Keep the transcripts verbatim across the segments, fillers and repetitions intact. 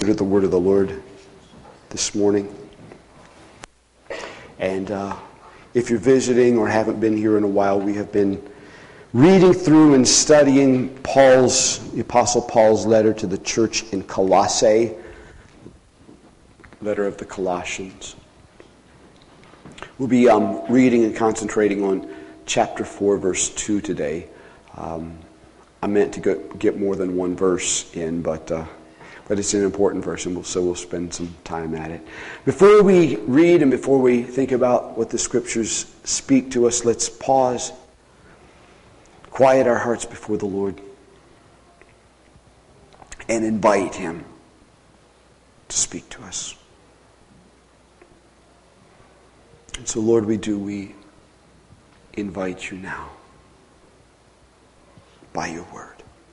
consider the word of the Lord this morning. And uh, if you're visiting or haven't been here in a while, we have been reading through and studying Paul's, the Apostle Paul's letter to the church in Colossae, letter of the Colossians. We'll be um, reading and concentrating on chapter four, verse two today. Um, I meant to go, get more than one verse in, but uh, but it's an important verse, and we'll, so we'll spend some time at it. Before we read and before we think about what the Scriptures speak to us, let's pause, quiet our hearts before the Lord, and invite Him to speak to us. And so, Lord, we do, we invite you now, by your word,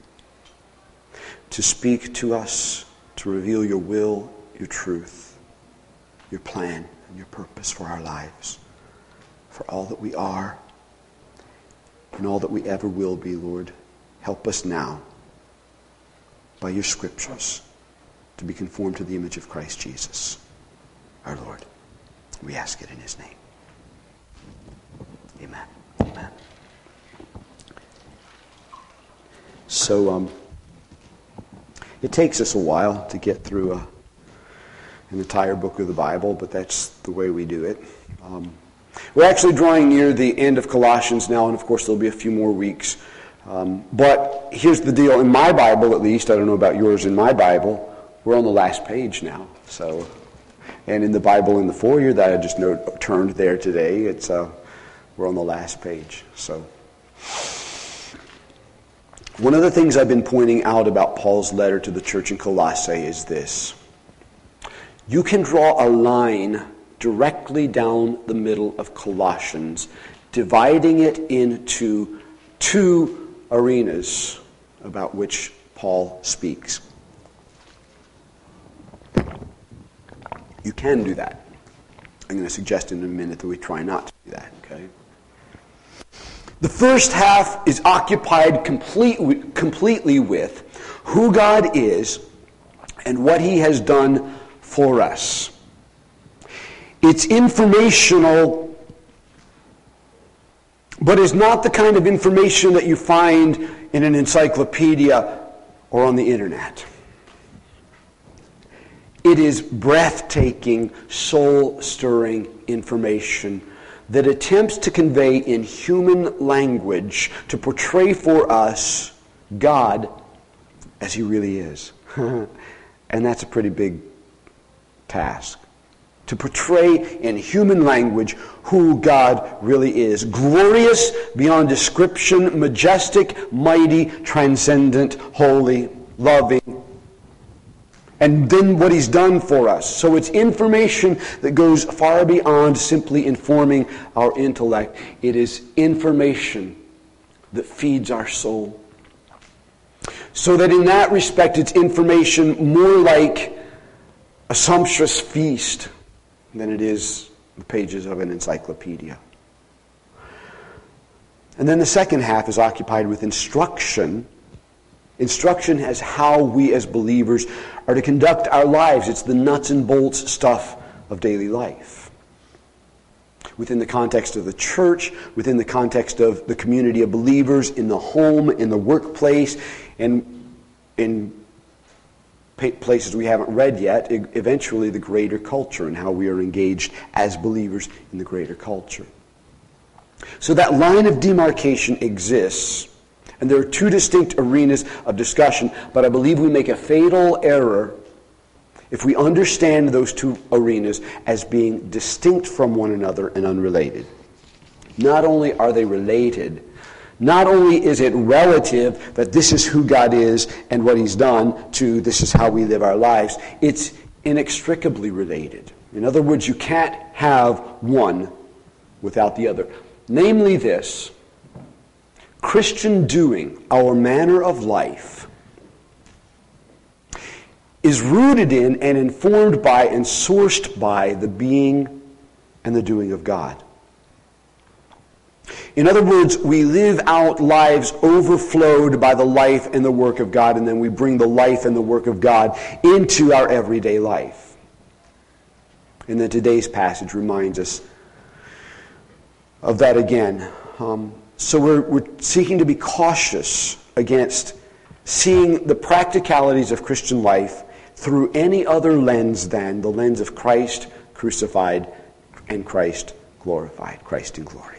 to speak to us, to reveal your will, your truth, your plan, and your purpose for our lives, for all that we are and all that we ever will be, Lord. Help us now, by your Scriptures, to be conformed to the image of Christ Jesus, our Lord. We ask it in His name. Amen. Amen. So, um, it takes us a while to get through a, an entire book of the Bible, but that's the way we do it. Um, we're actually drawing near the end of Colossians now, and of course there'll be a few more weeks. Um, but here's the deal. In my Bible, at least, I don't know about yours, in my Bible, we're on the last page now. So, and in the Bible in the foyer that I just know, turned there today, it's uh, we're on the last page. So. One of the things I've been pointing out about Paul's letter to the church in Colossae is this. You can draw a line directly down the middle of Colossians, dividing it into two arenas about which Paul speaks. You can do that. I'm going to suggest in a minute that we try not to do that, okay? The first half is occupied complete, completely with who God is and what He has done for us. It's informational, but is not the kind of information that you find in an encyclopedia or on the internet. It is breathtaking, soul-stirring information that attempts to convey in human language, to portray for us God as He really is. And that's a pretty big task. To portray in human language who God really is. Glorious beyond description, majestic, mighty, transcendent, holy, loving. And then what He's done for us. So it's information that goes far beyond simply informing our intellect. It is information that feeds our soul. So that in that respect, it's information more like a sumptuous feast than it is the pages of an encyclopedia. And then the second half is occupied with instruction. Instruction as how we as believers are to conduct our lives. It's the nuts and bolts stuff of daily life. Within the context of the church, within the context of the community of believers, in the home, in the workplace, and in places we haven't read yet, eventually the greater culture and how we are engaged as believers in the greater culture. So that line of demarcation exists. And there are two distinct arenas of discussion, but I believe we make a fatal error if we understand those two arenas as being distinct from one another and unrelated. Not only are they related, not only is it relative that this is who God is and what He's done to this is how we live our lives, it's inextricably related. In other words, you can't have one without the other. Namely this: Christian doing, our manner of life, is rooted in and informed by and sourced by the being and the doing of God. In other words, we live out lives overflowed by the life and the work of God, and then we bring the life and the work of God into our everyday life. And then today's passage reminds us of that again. Um, so we're, we're seeking to be cautious against seeing the practicalities of Christian life through any other lens than the lens of Christ crucified and Christ glorified, Christ in glory.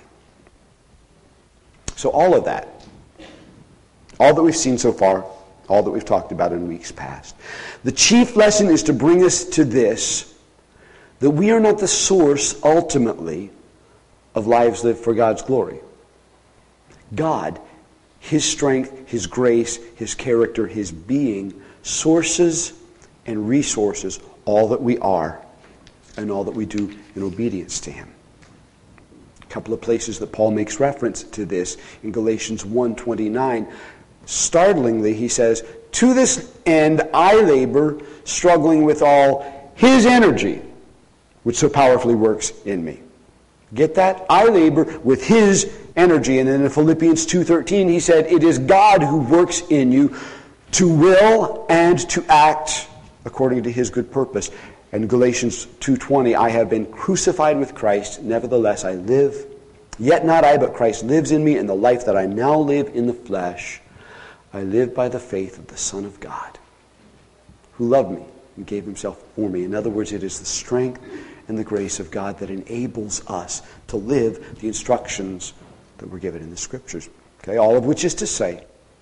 So all of that, all that we've seen so far, all that we've talked about in weeks past, the chief lesson is to bring us to this, that we are not the source, ultimately, of lives lived for God's glory. God, His strength, His grace, His character, His being, sources and resources all that we are and all that we do in obedience to Him. A couple of places that Paul makes reference to this. In Galatians one twenty-nine, startlingly, he says, "To this end I labor, struggling with all His energy, which so powerfully works in me." Get that? I labor with His energy. And then in Philippians two thirteen, he said, "It is God who works in you to will and to act according to His good purpose." And Galatians two twenty, "I have been crucified with Christ, nevertheless I live. Yet not I, but Christ lives in me, and the life that I now live in the flesh, I live by the faith of the Son of God, who loved me and gave Himself for me." In other words, it is the strength and the grace of God that enables us to live the instructions that were given in the Scriptures. Okay, all of which is to say,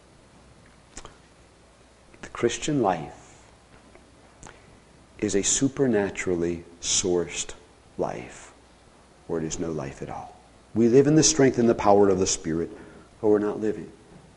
the Christian life is a supernaturally sourced life, or it is no life at all. We live in the strength and the power of the Spirit, or we're not living.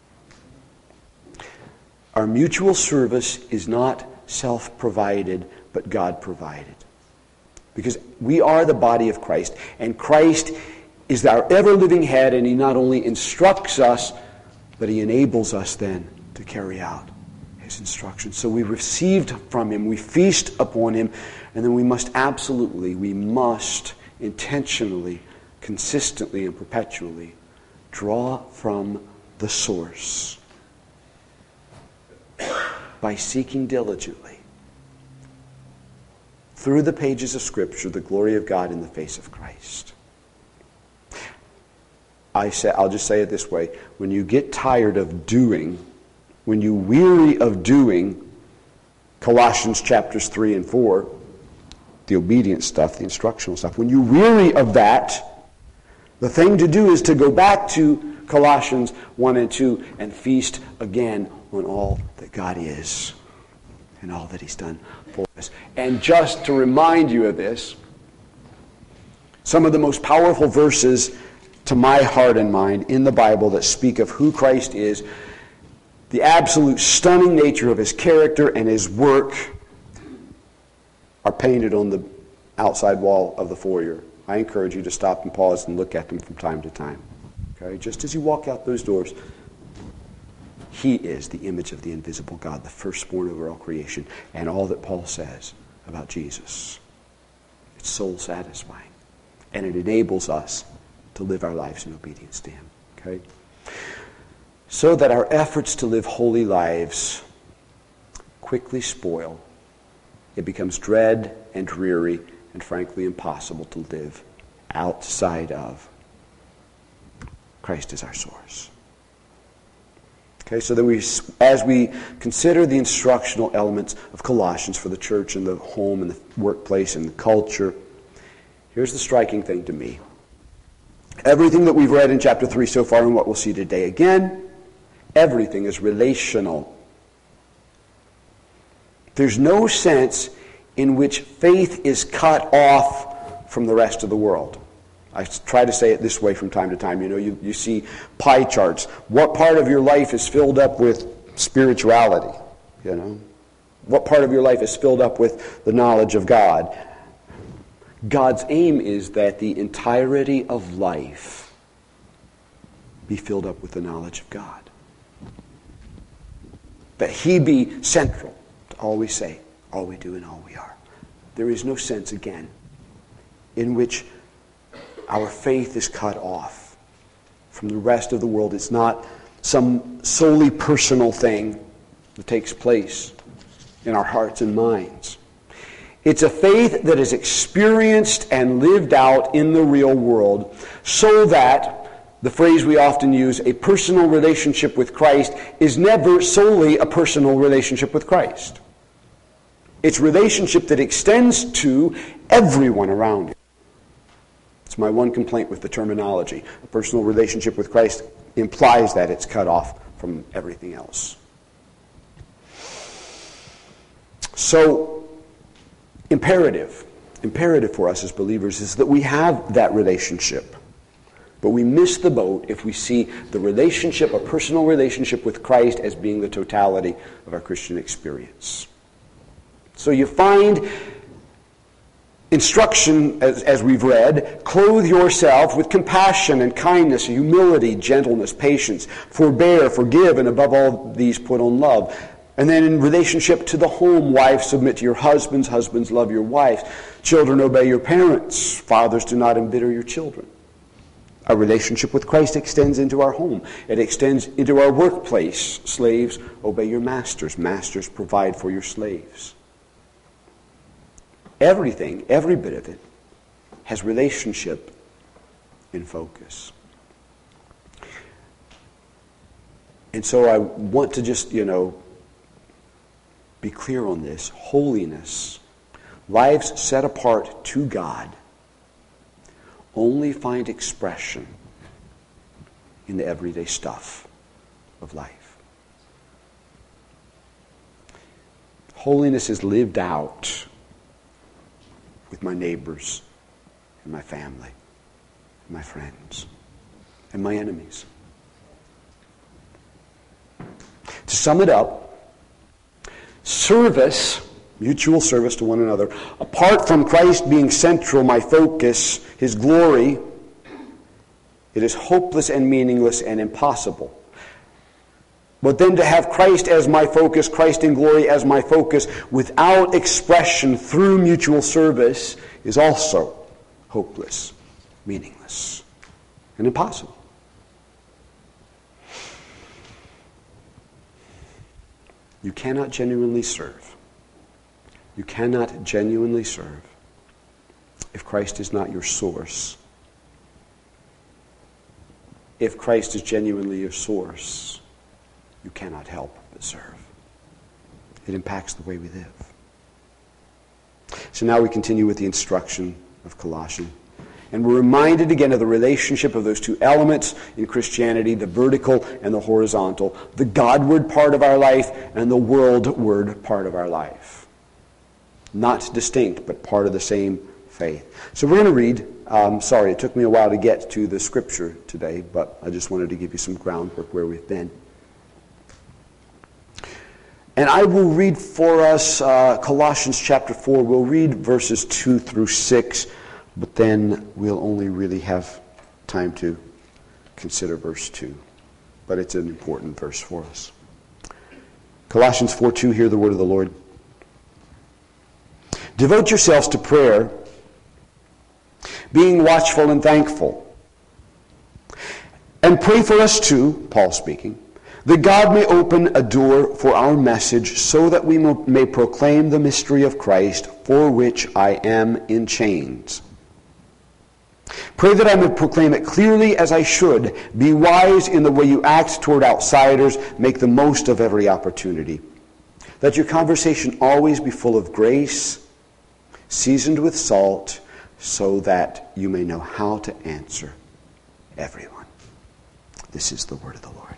Our mutual service is not self-provided, but God-provided. Because we are the body of Christ, and Christ is our ever-living head, and He not only instructs us, but He enables us then to carry out His instructions. So we received from Him, we feast upon Him, and then we must absolutely, we must intentionally, consistently, and perpetually draw from the source by seeking diligently through the pages of Scripture the glory of God in the face of Christ. I say, I'll just say it this way. When you get tired of doing, when you weary of doing Colossians chapters three and four, the obedience stuff, the instructional stuff, when you weary of that, the thing to do is to go back to Colossians one and two and feast again on all that God is and all that He's done for us. And just to remind you of this, some of the most powerful verses to my heart and mind in the Bible that speak of who Christ is, the absolute stunning nature of His character and His work, are painted on the outside wall of the foyer. I encourage you to stop and pause and look at them from time to time. Okay? Just as you walk out those doors, He is the image of the invisible God, the firstborn over all creation, and all that Paul says about Jesus. It's soul satisfying, and it enables us to live our lives in obedience to Him. Okay? So that our efforts to live holy lives quickly spoil. It becomes dread and dreary and frankly impossible to live outside of Christ as our source. Okay, so that we, as we consider the instructional elements of Colossians for the church and the home and the workplace and the culture, here's the striking thing to me. Everything that we've read in chapter three so far and what we'll see today again, everything is relational. There's no sense in which faith is cut off from the rest of the world. I try to say it this way from time to time. You know, you, you see pie charts. What part of your life is filled up with spirituality? You know, what part of your life is filled up with the knowledge of God? God's aim is that the entirety of life be filled up with the knowledge of God. That He be central to all we say, all we do, and all we are. There is no sense, again, in which our faith is cut off from the rest of the world. It's not some solely personal thing that takes place in our hearts and minds. It's a faith that is experienced and lived out in the real world, so that, the phrase we often use, a personal relationship with Christ is never solely a personal relationship with Christ. It's a relationship that extends to everyone around you. It's my one complaint with the terminology. A personal relationship with Christ implies that it's cut off from everything else. So, imperative, imperative for us as believers is that we have that relationship. But we miss the boat if we see the relationship, a personal relationship with Christ, as being the totality of our Christian experience. So you find instruction, as, as we've read, clothe yourself with compassion and kindness, humility, gentleness, patience, forbear, forgive, and above all these put on love. And then in relationship to the home, wives, submit to your husbands, husbands, love your wives, children, obey your parents, fathers, do not embitter your children. Our relationship with Christ extends into our home. It extends into our workplace. Slaves, obey your masters. Masters, provide for your slaves. Everything, every bit of it, has relationship in focus. And so I want to just, you know, be clear on this. Holiness, lives set apart to God, only find expression in the everyday stuff of life. Holiness is lived out with my neighbors and my family and my friends and my enemies. To sum it up, service, mutual service to one another, apart from Christ being central, my focus, His glory, it is hopeless and meaningless and impossible. But then to have Christ as my focus, Christ in glory as my focus, without expression through mutual service, is also hopeless, meaningless, and impossible. You cannot genuinely serve. You cannot genuinely serve if Christ is not your source. If Christ is genuinely your source, you cannot help but serve. It impacts the way we live. So now we continue with the instruction of Colossians. And we're reminded again of the relationship of those two elements in Christianity, the vertical and the horizontal, the Godward part of our life and the worldward part of our life. Not distinct, but part of the same faith. So we're going to read, um, sorry, it took me a while to get to the scripture today, but I just wanted to give you some groundwork where we've been. And I will read for us uh, Colossians chapter four. We'll read verses two through six, but then we'll only really have time to consider verse two. But it's an important verse for us. Colossians four two, hear the word of the Lord. Devote yourselves to prayer, being watchful and thankful. And pray for us too, Paul speaking, that God may open a door for our message so that we may proclaim the mystery of Christ, for which I am in chains. Pray that I may proclaim it clearly as I should. Be wise in the way you act toward outsiders. Make the most of every opportunity. Let your conversation always be full of grace, seasoned with salt, so that you may know how to answer everyone. This is the word of the Lord.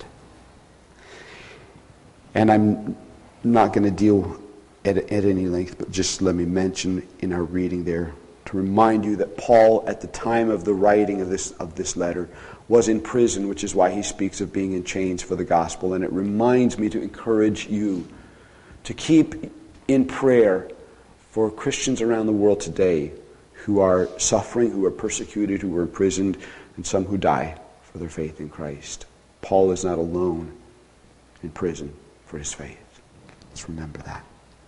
And I'm not going to deal at, at any length, but just let me mention in our reading there to remind you that Paul, at the time of the writing of this of this letter, was in prison, which is why he speaks of being in chains for the gospel. And it reminds me to encourage you to keep in prayer for Christians around the world today who are suffering, who are persecuted, who are imprisoned, and some who die for their faith in Christ. Paul is not alone in prison for his faith. Let's remember that.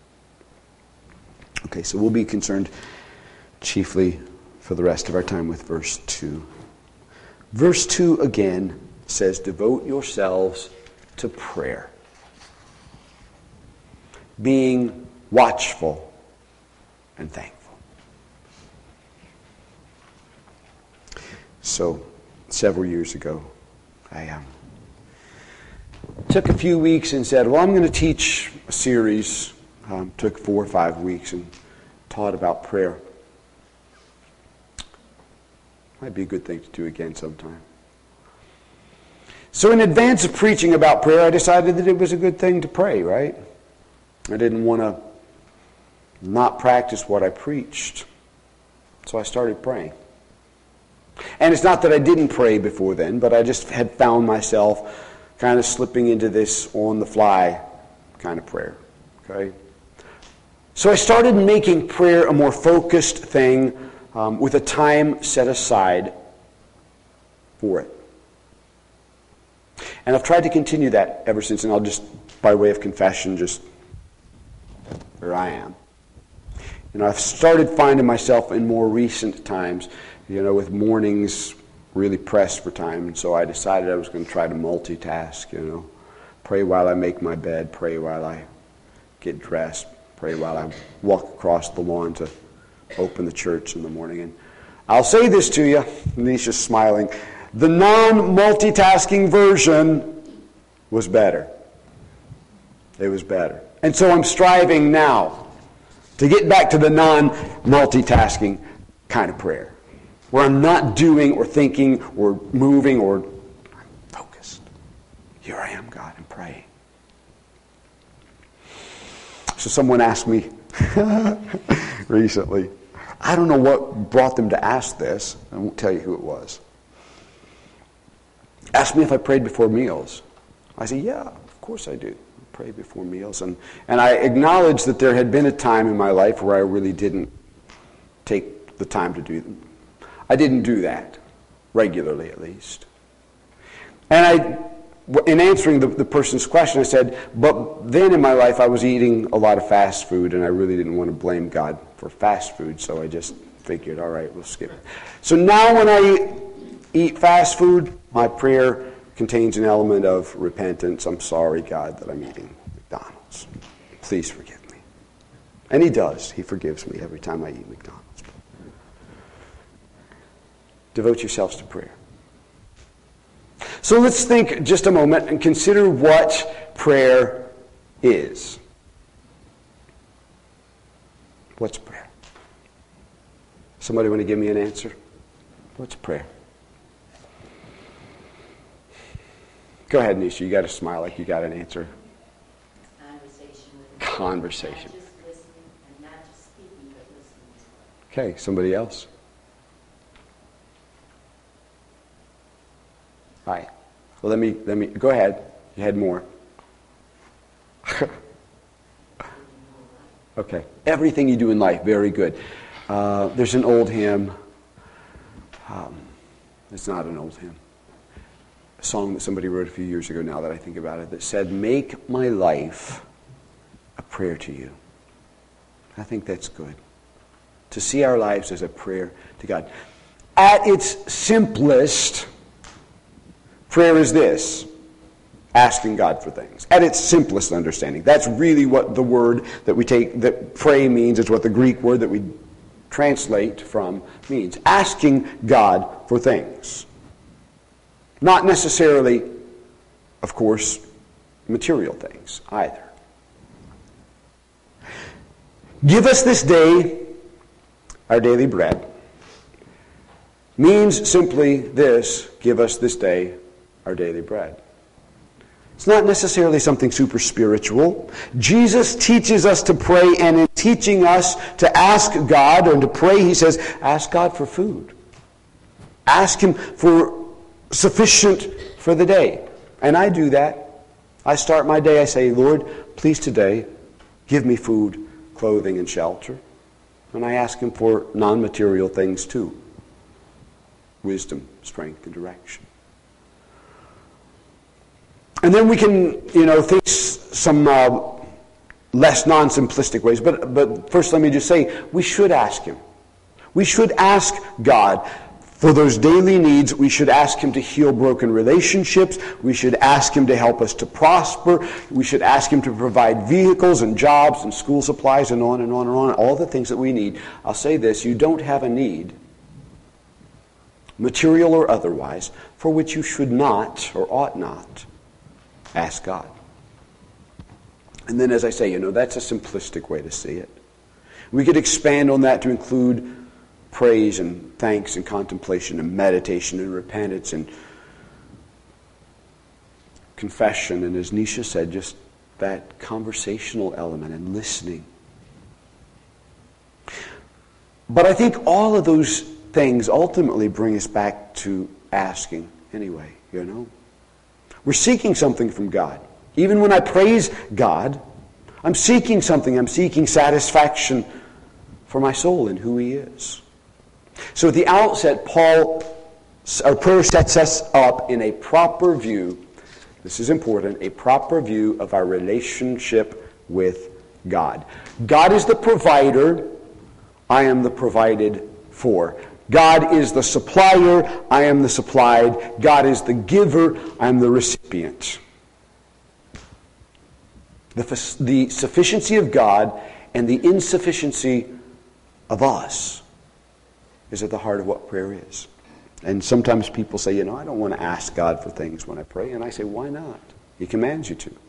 Okay, so we'll be concerned chiefly for the rest of our time with verse two. Verse two again says, devote yourselves to prayer, being watchful and thankful. So, several years ago, I um, took a few weeks and said, well, I'm going to teach a series. Um, took four or five weeks and taught about prayer. Might be a good thing to do again sometime. So in advance of preaching about prayer, I decided that it was a good thing to pray, right? I didn't want to not practice what I preached. So I started praying. And it's not that I didn't pray before then, but I just had found myself kind of slipping into this on-the-fly kind of prayer. Okay? So I started making prayer a more focused thing um, with a time set aside for it. And I've tried to continue that ever since, and I'll just, by way of confession, just, where I am. You know, I've started finding myself in more recent times, you know, with mornings really pressed for time, and so I decided I was going to try to multitask, you know. Pray while I make my bed, pray while I get dressed, pray while I walk across the lawn to open the church in the morning. And I'll say this to you, and he's just smiling, the non-multitasking version was better. It was better. And so I'm striving now to get back to the non-multitasking kind of prayer, where I'm not doing or thinking or moving or I'm focused. Here I am, God, and praying. So someone asked me recently, I don't know what brought them to ask this. I won't tell you who it was. Asked me if I prayed before meals. I said, yeah, of course I do. I pray before meals. And, and I acknowledged that there had been a time in my life where I really didn't take the time to do them. I didn't do that, regularly at least. And I, in answering the, the person's question, I said, but then in my life I was eating a lot of fast food, and I really didn't want to blame God for fast food, so I just figured, all right, we'll skip it. So now when I eat fast food, my prayer contains an element of repentance. I'm sorry, God, that I'm eating McDonald's. Please forgive me. And he does. He forgives me every time I eat McDonald's. Devote yourselves to prayer. So let's think just a moment and consider what prayer is. What's prayer? Somebody want to give me an answer? What's prayer? Go ahead, Nisha. You got to smile like you got an answer. Conversation. With Conversation. Not just listening and not just speaking, but listening. Okay, somebody else? All right. Well, let me, let me, go ahead. You had more. Okay. Everything you do in life, very good. Uh, there's an old hymn. Um, it's not an old hymn. A song that somebody wrote a few years ago now that I think about it that said, make my life a prayer to you. I think that's good. To see our lives as a prayer to God. At its simplest, prayer is this. Asking God for things. At its simplest understanding. That's really what the word that we take, that pray means. It's what the Greek word that we translate from means. Asking God for things. Not necessarily, of course, material things either. Give us this day our daily bread. Means simply this, give us this day our daily bread. It's not necessarily something super spiritual. Jesus teaches us to pray, and in teaching us to ask God, or to pray, he says, ask God for food. Ask him for sufficient for the day. And I do that. I start my day, I say, Lord, please today give me food, clothing, and shelter. And I ask him for non-material things too. Wisdom, strength, and direction. And then we can, you know, think some uh, less non-simplistic ways. But, but first let me just say, we should ask him. We should ask God For those daily needs, we should ask Him to heal broken relationships. We should ask Him to help us to prosper. We should ask Him to provide vehicles and jobs and school supplies and on and on and on. All the things that we need. I'll say this, you don't have a need, material or otherwise, for which you should not or ought not ask God. And then, as I say, you know, that's a simplistic way to see it. We could expand on that to include praise and thanks and contemplation and meditation and repentance and confession. And as Nisha said, just that conversational element and listening. But I think all of those things ultimately bring us back to asking anyway, you know. We're seeking something from God. Even when I praise God, I'm seeking something. I'm seeking satisfaction for my soul in who He is. So at the outset, Paul, our prayer sets us up in a proper view, this is important, a proper view of our relationship with God. God is the provider, I am the provided for. God is the supplier, I am the supplied. God is the giver, I am the recipient. The, the sufficiency of God and the insufficiency of us is at the heart of what prayer is. And sometimes people say, you know, I don't want to ask God for things when I pray. And I say, why not? He commands you to.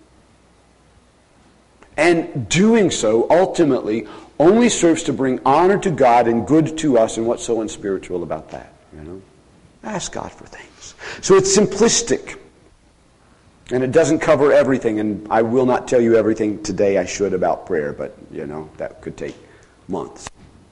And doing so, ultimately, only serves to bring honor to God and good to us. And what's so unspiritual about that? You know, ask God for things. So it's simplistic. And it doesn't cover everything. And I will not tell you everything today I should about prayer. But, you know, that could take months.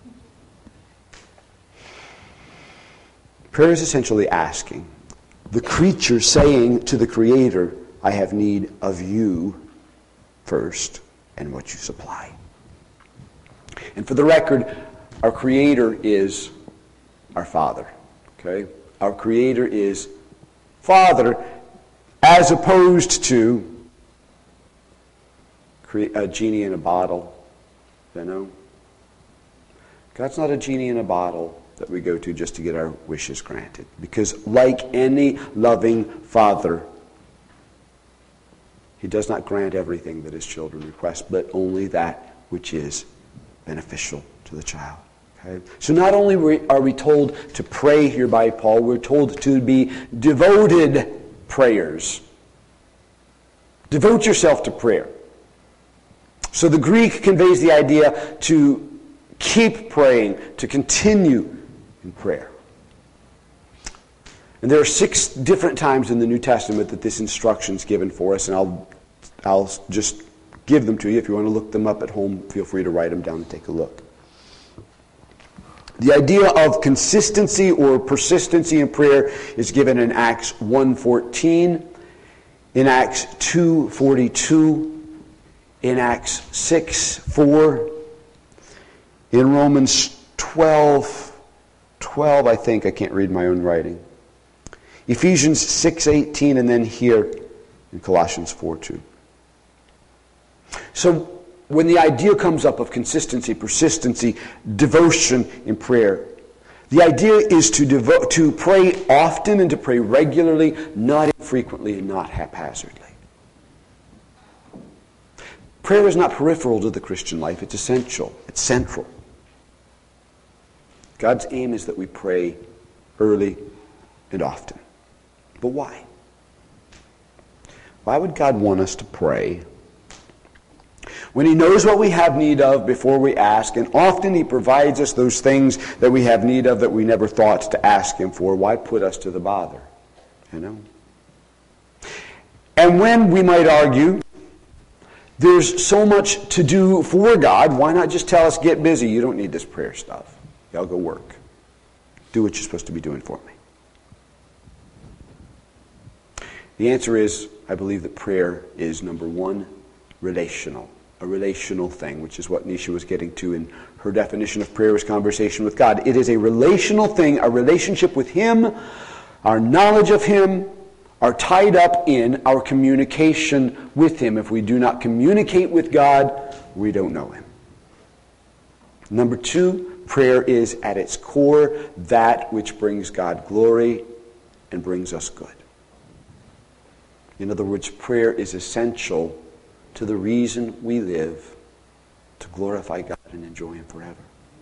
Prayer is essentially asking. The creature saying to the Creator, I have need of you first and what you supply. And for the record, our Creator is our Father. Okay? Our Creator is Father as opposed to a genie in a bottle. You know? God's not a genie in a bottle that we go to just to get our wishes granted. Because like any loving father, He does not grant everything that His children request, but only that which is beneficial to the child. Okay? So not only are we told to pray here by Paul, we're told to be devoted prayers. Devote yourself to prayer. So the Greek conveys the idea to keep praying, to continue in prayer. And there are six different times in the New Testament that this instruction is given for us, and I'll I'll just give them to you. If you want to look them up at home, feel free to write them down and take a look. The idea of consistency or persistency in prayer is given in Acts one fourteen, in Acts two forty-two, in Acts six four, in Romans twelve twelve, I think. I can't read my own writing. Ephesians six eighteen, and then here in Colossians four two. So when the idea comes up of consistency, persistency, devotion in prayer, the idea is to devote, to pray often and to pray regularly, not infrequently and not haphazardly. Prayer is not peripheral to the Christian life. It's essential. It's central. God's aim is that we pray early and often. But why? Why would God want us to pray when He knows what we have need of before we ask, and often He provides us those things that we have need of that we never thought to ask Him for? Why put us to the bother? You know? And when, we might argue, there's so much to do for God, why not just tell us, get busy, you don't need this prayer stuff. Y'all go work. Do what you're supposed to be doing for me. The answer is, I believe that prayer is, number one, relational. A relational thing, which is what Nisha was getting to in her definition of prayer as conversation with God. It is a relational thing, a relationship with Him. Our knowledge of Him are tied up in our communication with Him. If we do not communicate with God, we don't know Him. Number two, prayer is at its core that which brings God glory and brings us good. In other words, prayer is essential to the reason we live, to glorify God and enjoy Him forever.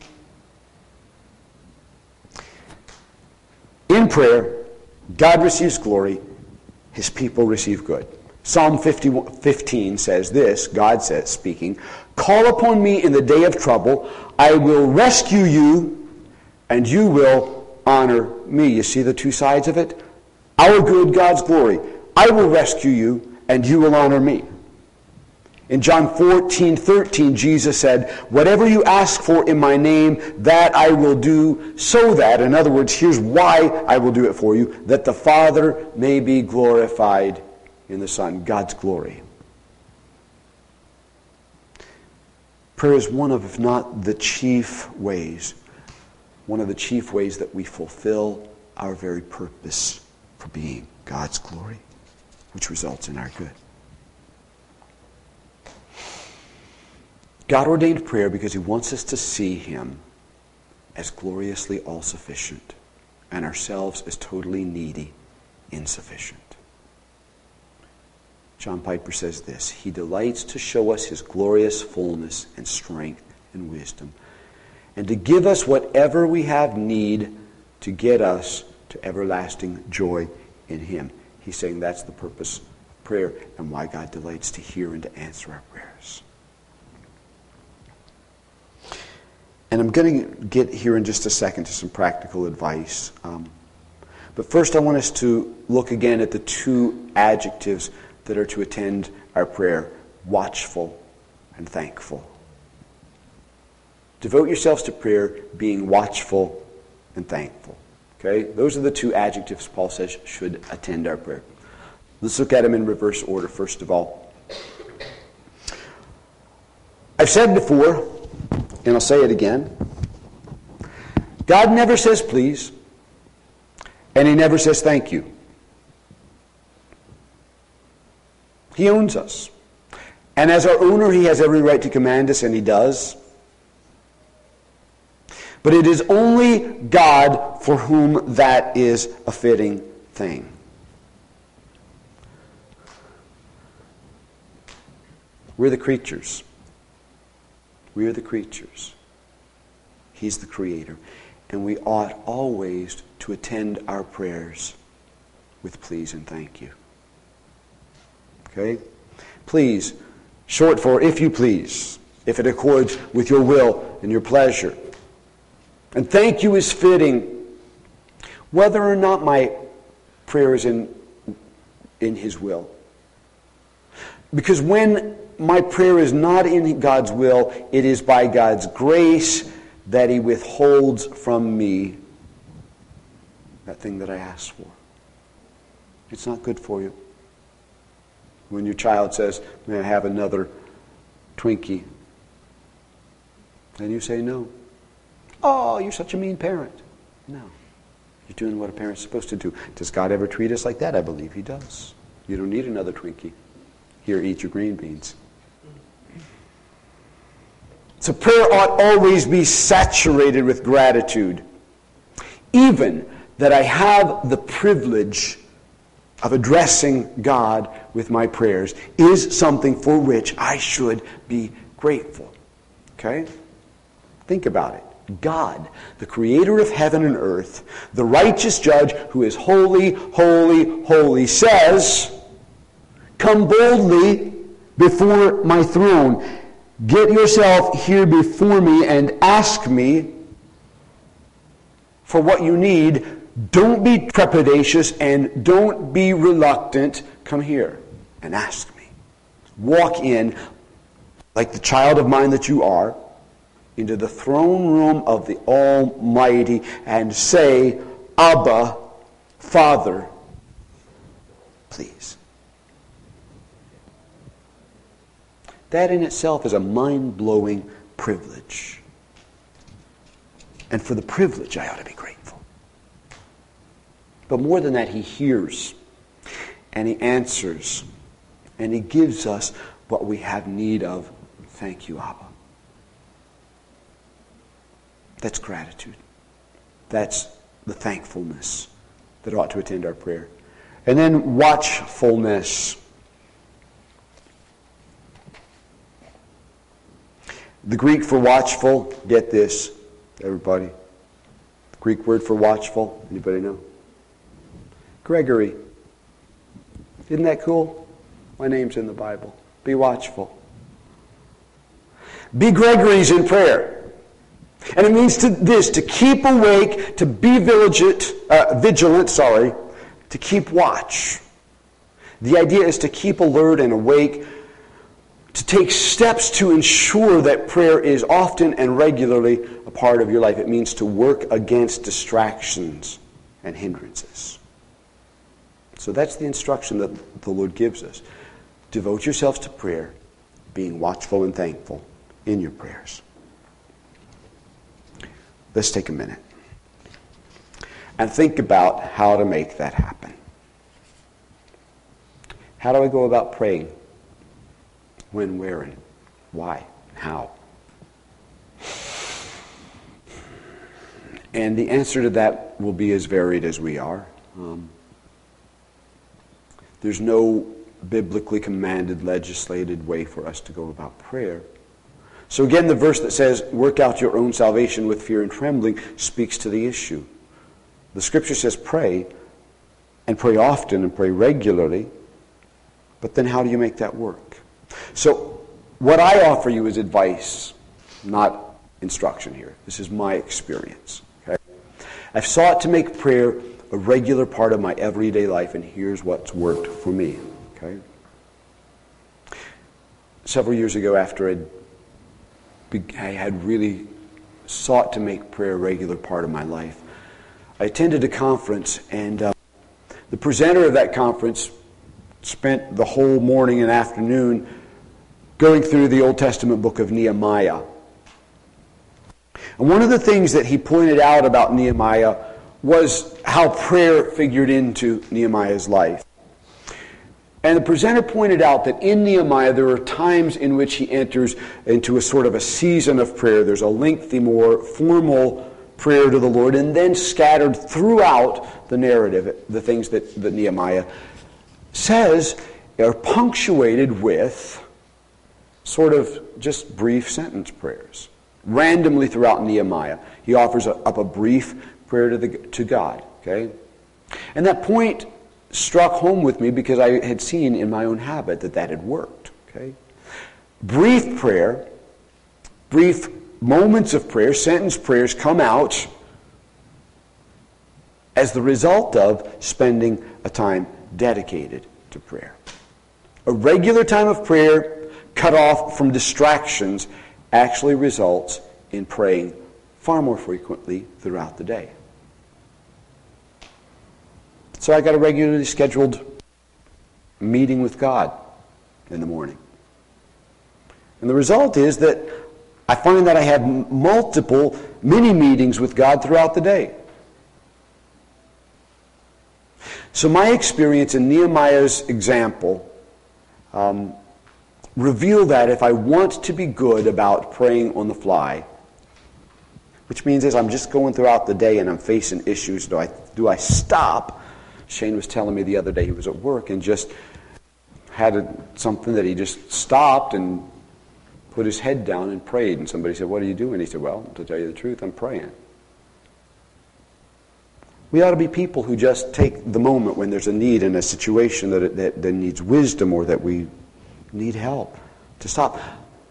In prayer, God receives glory, His people receive good. Psalm fifteen says this, God says, speaking, "Call upon me in the day of trouble. I will rescue you, and you will honor me." You see the two sides of it? Our good, God's glory. I will rescue you, and you will honor me. In John fourteen thirteen, Jesus said, "Whatever you ask for in my name, that I will do, so that," in other words, here's why I will do it for you, "that the Father may be glorified in the Son," God's glory. Prayer is one of, if not the chief ways, one of the chief ways that we fulfill our very purpose for being God's glory, which results in our good. God ordained prayer because He wants us to see Him as gloriously all-sufficient and ourselves as totally needy, insufficient. John Piper says this, "He delights to show us His glorious fullness and strength and wisdom, and to give us whatever we have need to get us to everlasting joy in Him." He's saying that's the purpose of prayer and why God delights to hear and to answer our prayers. And I'm going to get here in just a second to some practical advice. Um, but first I want us to look again at the two adjectives that are to attend our prayer: watchful and thankful. Devote yourselves to prayer, being watchful and thankful. Okay? Those are the two adjectives Paul says should attend our prayer. Let's look at them in reverse order, first of all. I've said before, and I'll say it again, God never says please, and He never says thank you. He owns us. And as our owner, He has every right to command us, and He does. But it is only God for whom that is a fitting thing. We're the creatures. We are the creatures. He's the Creator. And we ought always to attend our prayers with please and thank you. Okay? Please, short for if you please, if it accords with your will and your pleasure. And thank you is fitting, whether or not my prayer is in, in His will. Because when my prayer is not in God's will, it is by God's grace that He withholds from me that thing that I asked for. It's not good for you. When your child says, "May I have another Twinkie?" And you say no. "Oh, you're such a mean parent." No. You're doing what a parent's supposed to do. Does God ever treat us like that? I believe He does. You don't need another Twinkie. Here, eat your green beans. So prayer ought always be saturated with gratitude. Even that I have the privilege of addressing God with my prayers is something for which I should be grateful. Okay? Think about it. God, the Creator of heaven and earth, the righteous judge who is holy, holy, holy, says, "Come boldly before my throne. Get yourself here before me and ask me for what you need. Don't be trepidatious and don't be reluctant. Come here and ask me." Walk in, like the child of mine that you are, into the throne room of the Almighty and say, "Abba, Father, please." That in itself is a mind-blowing privilege. And for the privilege, I ought to be grateful. But more than that, He hears and He answers and He gives us what we have need of. Thank you, Abba. That's gratitude. That's the thankfulness that ought to attend our prayer. And then watchfulness. The Greek for watchful, get this, everybody. The Greek word for watchful, anybody know? Gregory. Isn't that cool? My name's in the Bible. Be watchful. Be Gregory's in prayer. And it means to this, to keep awake, to be vigilant, uh, vigilant, sorry, to keep watch. The idea is to keep alert and awake, to take steps to ensure that prayer is often and regularly a part of your life. It means to work against distractions and hindrances. So that's the instruction that the Lord gives us. Devote yourselves to prayer, being watchful and thankful in your prayers. Let's take a minute and think about how to make that happen. How do I go about praying? When, where, and why? How? And the answer to that will be as varied as we are. Um, there's no biblically commanded, legislated way for us to go about prayer. So again, the verse that says, work out your own salvation with fear and trembling, speaks to the issue. The Scripture says pray, and pray often, and pray regularly. But then how do you make that work? So what I offer you is advice, not instruction here. This is my experience. Okay? I've sought to make prayer a regular part of my everyday life, and here's what's worked for me. Okay? Several years ago, after I'd I had really sought to make prayer a regular part of my life, I attended a conference, and uh, the presenter of that conference spent the whole morning and afternoon going through the Old Testament book of Nehemiah. And one of the things that he pointed out about Nehemiah was how prayer figured into Nehemiah's life. And the presenter pointed out that in Nehemiah there are times in which he enters into a sort of a season of prayer. There's a lengthy, more formal prayer to the Lord, and then scattered throughout the narrative, the things that, that Nehemiah says are punctuated with sort of just brief sentence prayers. Randomly throughout Nehemiah, he offers a, up a brief prayer to, the, to God. Okay? And that point struck home with me because I had seen in my own habit that that had worked. Okay? Brief prayer, brief moments of prayer, sentence prayers come out as the result of spending a time dedicated to prayer. A regular time of prayer cut off from distractions actually results in praying far more frequently throughout the day. So I got a regularly scheduled meeting with God in the morning. And the result is that I find that I have multiple mini meetings with God throughout the day. So my experience in Nehemiah's example um, revealed that if I want to be good about praying on the fly, which means as I'm just going throughout the day and I'm facing issues, do I do I stop? Shane was telling me the other day he was at work and just had a, something that he just stopped and put his head down and prayed. And somebody said, "What are you doing?" He said, "Well, to tell you the truth, I'm praying." We ought to be people who just take the moment when there's a need in a situation that, that, that needs wisdom or that we need help to stop.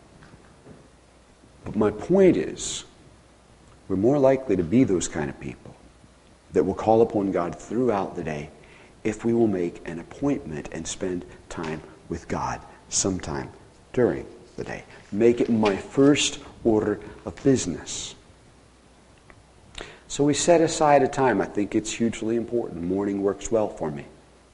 But my point is, we're more likely to be those kind of people that will call upon God throughout the day if we will make an appointment and spend time with God sometime during the day. Make it my first order of business. So we set aside a time. I think it's hugely important. Morning works well for me.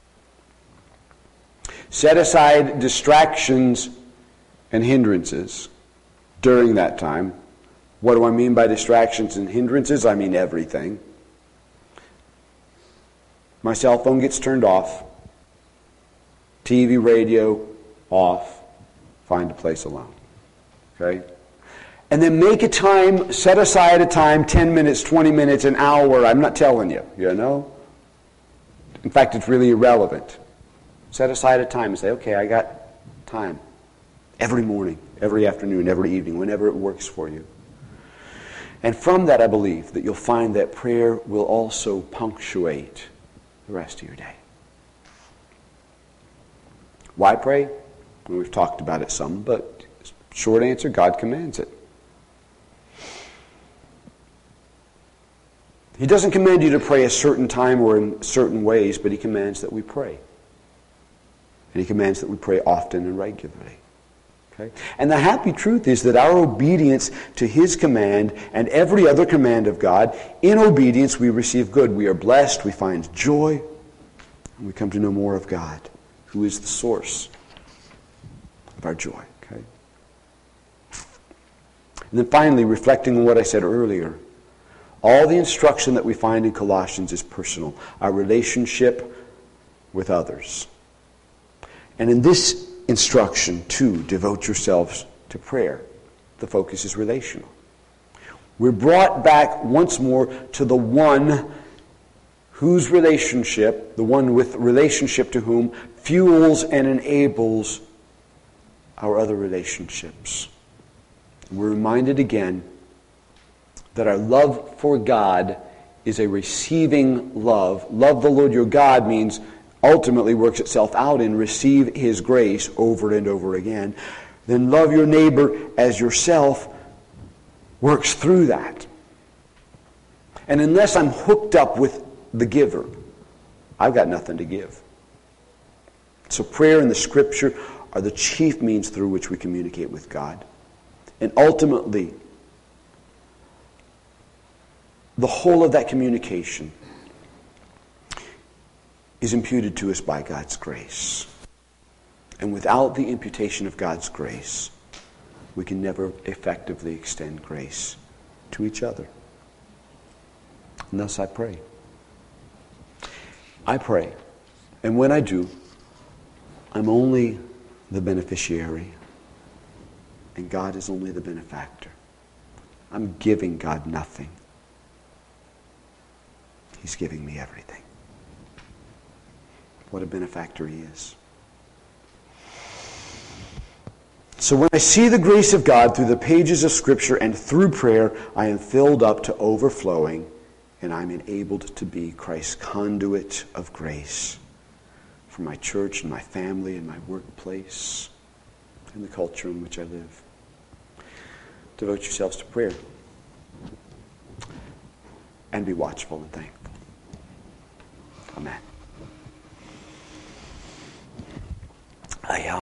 Set aside distractions and hindrances during that time. What do I mean by distractions and hindrances? I mean everything. My cell phone gets turned off. T V, radio, off. Find a place alone. Okay? And then make a time, set aside a time, ten minutes, twenty minutes, an hour. I'm not telling you, you know. In fact, it's really irrelevant. Set aside a time and say, okay, I got time. Every morning, every afternoon, every evening, whenever it works for you. And from that, I believe that you'll find that prayer will also punctuate the rest of your day. Why pray? Well, we've talked about it some, but short answer, God commands it. He doesn't command you to pray a certain time or in certain ways, but He commands that we pray. And He commands that we pray often and regularly. Okay? And the happy truth is that our obedience to His command and every other command of God, in obedience we receive good. We are blessed, we find joy, and we come to know more of God, who is the source of our joy. Okay? And then finally, reflecting on what I said earlier, all the instruction that we find in Colossians is personal. Our relationship with others. And in this instruction, too, devote yourselves to prayer. The focus is relational. We're brought back once more to the one whose relationship, the one with relationship to whom, fuels and enables our other relationships. We're reminded again that our love for God is a receiving love. Love the Lord your God means ultimately works itself out in receive His grace over and over again. Then love your neighbor as yourself works through that. And unless I'm hooked up with the giver, I've got nothing to give. So prayer and the Scripture are the chief means through which we communicate with God. And ultimately, the whole of that communication is imputed to us by God's grace. And without the imputation of God's grace, we can never effectively extend grace to each other. And thus I pray. I pray. And when I do, I'm only the beneficiary. And God is only the benefactor. I'm giving God nothing. He's giving me everything. What a benefactor He is. So when I see the grace of God through the pages of Scripture and through prayer, I am filled up to overflowing, and I'm enabled to be Christ's conduit of grace for my church and my family and my workplace and the culture in which I live. Devote yourselves to prayer and be watchful and thankful. Amen. I, uh,